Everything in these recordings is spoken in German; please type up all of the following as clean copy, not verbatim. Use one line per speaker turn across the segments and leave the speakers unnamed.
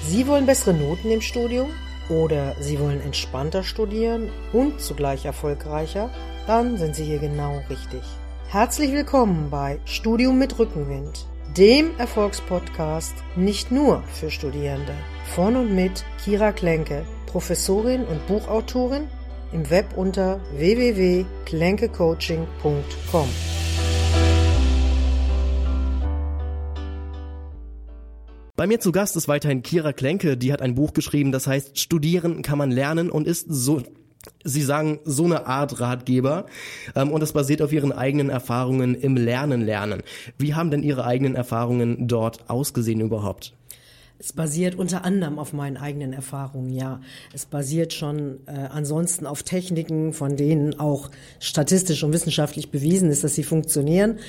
Sie wollen bessere Noten im Studium oder Sie wollen entspannter studieren und zugleich erfolgreicher? Dann sind Sie hier genau richtig. Herzlich willkommen bei Studium mit Rückenwind, dem Erfolgspodcast nicht nur für Studierende. Von und mit Kira Klenke, Professorin und Buchautorin, im Web unter www.klenkecoaching.com.
Bei mir zu Gast ist weiterhin Kira Klenke, die hat ein Buch geschrieben, das heißt Studieren kann man lernen und ist so, sie sagen, so eine Art Ratgeber und es basiert auf ihren eigenen Erfahrungen im Lernen. Wie haben denn Ihre eigenen Erfahrungen dort ausgesehen überhaupt?
Es basiert unter anderem auf meinen eigenen Erfahrungen, ja. Es basiert schon ansonsten auf Techniken, von denen auch statistisch und wissenschaftlich bewiesen ist, dass sie funktionieren.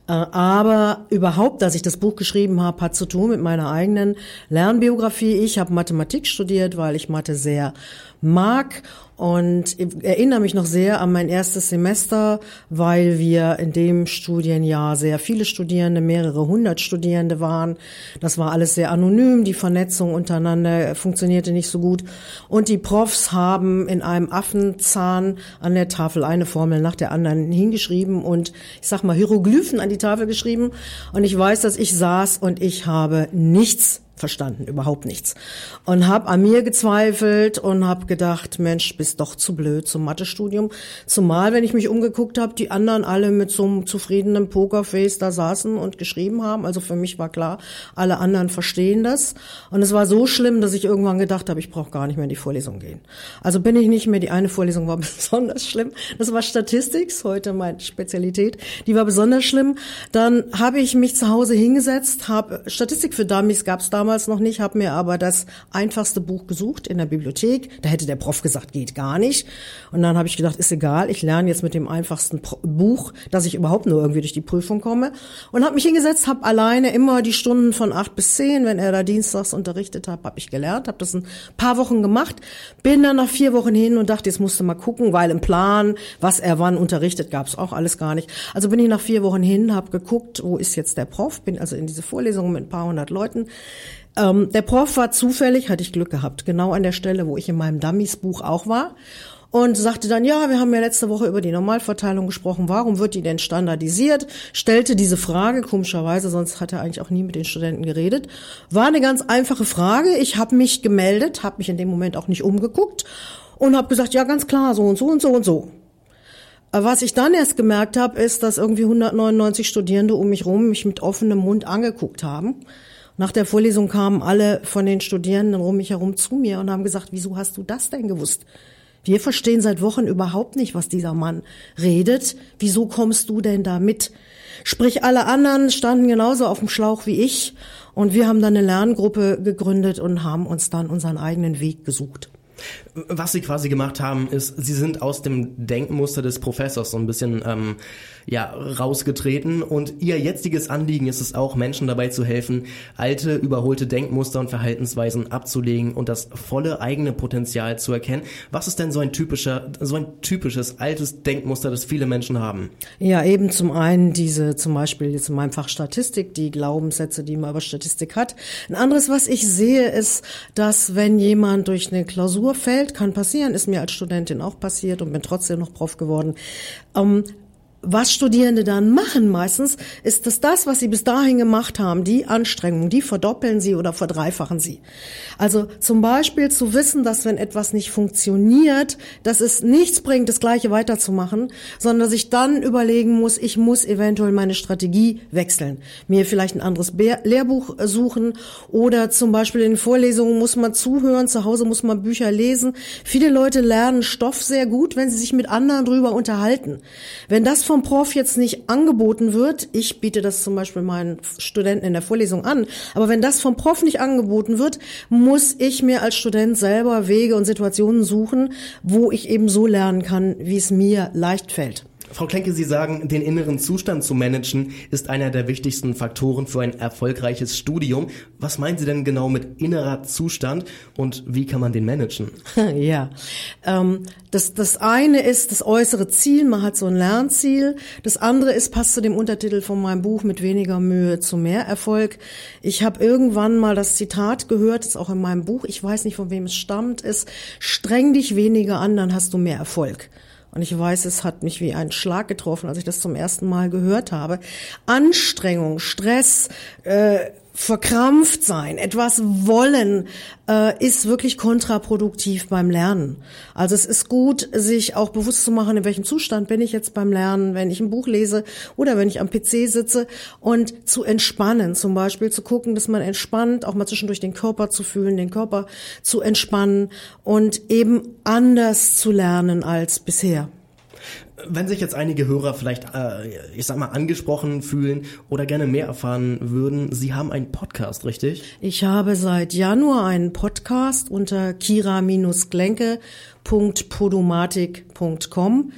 Aber überhaupt, dass ich das Buch geschrieben habe, hat zu tun mit meiner eigenen Lernbiografie. Ich habe Mathematik studiert, weil ich Mathe sehr mag und erinnere mich noch sehr an mein erstes Semester, weil wir in dem Studienjahr sehr viele Studierende, mehrere hundert Studierende waren. Das war alles sehr anonym, die Vernetzung untereinander funktionierte nicht so gut und die Profs haben in einem Affenzahn an der Tafel eine Formel nach der anderen hingeschrieben und ich sag mal Hieroglyphen an die Tafel geschrieben und ich weiß, dass ich saß und ich habe nichts verstanden, überhaupt nichts. Und habe an mir gezweifelt und habe gedacht, Mensch, bist doch zu blöd zum Mathestudium. Zumal, wenn ich mich umgeguckt habe, die anderen alle mit so einem zufriedenen Pokerface da saßen und geschrieben haben. Also für mich war klar, alle anderen verstehen das. Und es war so schlimm, dass ich irgendwann gedacht habe, ich brauche gar nicht mehr in die Vorlesung gehen. Also bin ich nicht mehr, die eine Vorlesung war besonders schlimm. Das war Statistik, heute meine Spezialität. Die war besonders schlimm. Dann habe ich mich zu Hause hingesetzt, habe Statistik für Dummies gab es damals noch nicht, habe mir aber das einfachste Buch gesucht in der Bibliothek. Da hätte der Prof gesagt, geht gar nicht. Und dann habe ich gedacht, ist egal, ich lerne jetzt mit dem einfachsten Buch, dass ich überhaupt nur irgendwie durch die Prüfung komme. Und habe mich hingesetzt, habe alleine immer die Stunden von 8 bis 10, wenn er da dienstags unterrichtet hat, habe ich gelernt, habe das ein paar Wochen gemacht, bin dann nach 4 Wochen hin und dachte, jetzt musst du mal gucken, weil im Plan, was er wann unterrichtet, gab es auch alles gar nicht. Also bin ich nach 4 Wochen hin, habe geguckt, wo ist jetzt der Prof, bin also in diese Vorlesung mit ein paar hundert Leuten. Der Prof war zufällig, hatte ich Glück gehabt, genau an der Stelle, wo ich in meinem Dummies-Buch auch war und sagte dann, ja, wir haben ja letzte Woche über die Normalverteilung gesprochen, warum wird die denn standardisiert? Stellte diese Frage, komischerweise, sonst hat er eigentlich auch nie mit den Studenten geredet. War eine ganz einfache Frage, ich habe mich gemeldet, habe mich in dem Moment auch nicht umgeguckt und habe gesagt, ja, ganz klar, so und so und so und so. Was ich dann erst gemerkt habe, ist, dass irgendwie 199 Studierende um mich rum mich mit offenem Mund angeguckt haben. Nach der Vorlesung kamen alle von den Studierenden um mich herum zu mir und haben gesagt, wieso hast du das denn gewusst? Wir verstehen seit Wochen überhaupt nicht, was dieser Mann redet. Wieso kommst du denn da mit? Sprich, alle anderen standen genauso auf dem Schlauch wie ich und wir haben dann eine Lerngruppe gegründet und haben uns dann unseren eigenen Weg gesucht.
Was Sie quasi gemacht haben, ist, Sie sind aus dem Denkmuster des Professors so ein bisschen rausgetreten und Ihr jetziges Anliegen ist es auch, Menschen dabei zu helfen, alte, überholte Denkmuster und Verhaltensweisen abzulegen und das volle eigene Potenzial zu erkennen. Was ist denn so ein typisches altes Denkmuster, das viele Menschen haben?
Ja, eben zum einen zum Beispiel jetzt in meinem Fach Statistik, die Glaubenssätze, die man über Statistik hat. Ein anderes, was ich sehe, ist, dass wenn jemand durch eine Klausur fällt, kann passieren, ist mir als Studentin auch passiert und bin trotzdem noch Prof geworden. Was Studierende dann machen meistens, ist, dass das, was sie bis dahin gemacht haben, die Anstrengung, die verdoppeln sie oder verdreifachen sie. Also zum Beispiel zu wissen, dass wenn etwas nicht funktioniert, dass es nichts bringt, das Gleiche weiterzumachen, sondern dass ich dann überlegen muss, ich muss eventuell meine Strategie wechseln, mir vielleicht ein anderes Lehrbuch suchen oder zum Beispiel in Vorlesungen muss man zuhören, zu Hause muss man Bücher lesen. Viele Leute lernen Stoff sehr gut, wenn sie sich mit anderen drüber unterhalten. Wenn das vom Prof jetzt nicht angeboten wird, ich biete das zum Beispiel meinen Studenten in der Vorlesung an, aber wenn das vom Prof nicht angeboten wird, muss ich mir als Student selber Wege und Situationen suchen, wo ich eben so lernen kann, wie es mir leicht fällt.
Frau Klenke, Sie sagen, den inneren Zustand zu managen ist einer der wichtigsten Faktoren für ein erfolgreiches Studium. Was meinen Sie denn genau mit innerer Zustand und wie kann man den managen?
Ja, das eine ist das äußere Ziel, man hat so ein Lernziel. Das andere ist, passt zu dem Untertitel von meinem Buch Mit weniger Mühe zu mehr Erfolg. Ich habe irgendwann mal das Zitat gehört, ist auch in meinem Buch, ich weiß nicht, von wem es stammt, ist: Streng dich weniger an, dann hast du mehr Erfolg. Und ich weiß, es hat mich wie ein Schlag getroffen, als ich das zum ersten Mal gehört habe. Anstrengung, Stress, verkrampft sein, etwas wollen, ist wirklich kontraproduktiv beim Lernen. Also es ist gut, sich auch bewusst zu machen, in welchem Zustand bin ich jetzt beim Lernen, wenn ich ein Buch lese oder wenn ich am PC sitze, und zu entspannen, zum Beispiel zu gucken, dass man entspannt, auch mal zwischendurch den Körper zu fühlen, den Körper zu entspannen und eben anders zu lernen als bisher.
Wenn sich jetzt einige Hörer vielleicht, angesprochen fühlen oder gerne mehr erfahren würden, Sie haben einen Podcast, richtig?
Ich habe seit Januar einen Podcast unter kira-klenke.podomatic.com,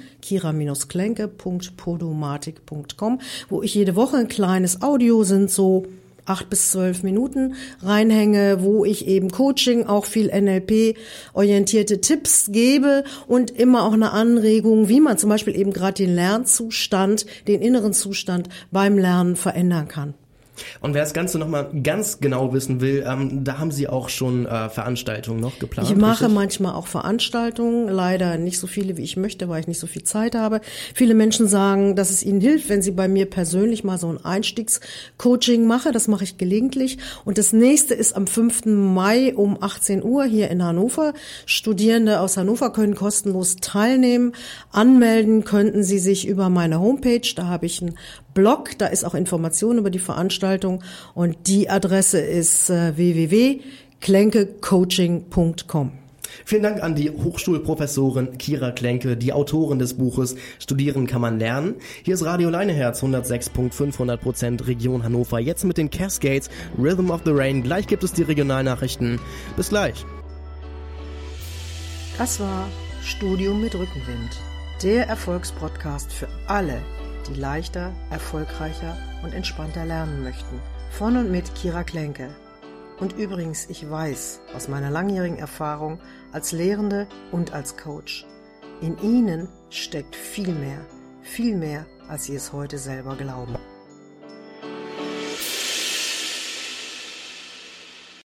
kira-klenke.podomatic.com, wo ich jede Woche ein kleines Audio, sind so 8 bis 12 Minuten reinhänge, wo ich eben Coaching, auch viel NLP-orientierte Tipps gebe und immer auch eine Anregung, wie man zum Beispiel eben gerade den Lernzustand, den inneren Zustand beim Lernen verändern kann.
Und wer das Ganze nochmal ganz genau wissen will, da haben Sie auch schon Veranstaltungen noch geplant?
Ich mache manchmal auch Veranstaltungen, leider nicht so viele, wie ich möchte, weil ich nicht so viel Zeit habe. Viele Menschen sagen, dass es ihnen hilft, wenn sie bei mir persönlich mal so ein Einstiegscoaching machen. Das mache ich gelegentlich. Und das nächste ist am 5. Mai um 18 Uhr hier in Hannover. Studierende aus Hannover können kostenlos teilnehmen. Anmelden könnten sie sich über meine Homepage. Da habe ich einen Blog, da ist auch Information über die Veranstaltung und die Adresse ist www.klenkecoaching.com.
Vielen Dank an die Hochschulprofessorin Kira Klenke, die Autorin des Buches Studieren kann man lernen. Hier ist Radio Leineherz 106.5 100% Region Hannover. Jetzt mit den Cascades, Rhythm of the Rain. Gleich gibt es die Regionalnachrichten. Bis gleich.
Das war Studium mit Rückenwind, der Erfolgspodcast für alle, die leichter, erfolgreicher und entspannter lernen möchten. Von und mit Kira Klenke. Und übrigens, ich weiß aus meiner langjährigen Erfahrung als Lehrende und als Coach, in Ihnen steckt viel mehr, als Sie es heute selber glauben.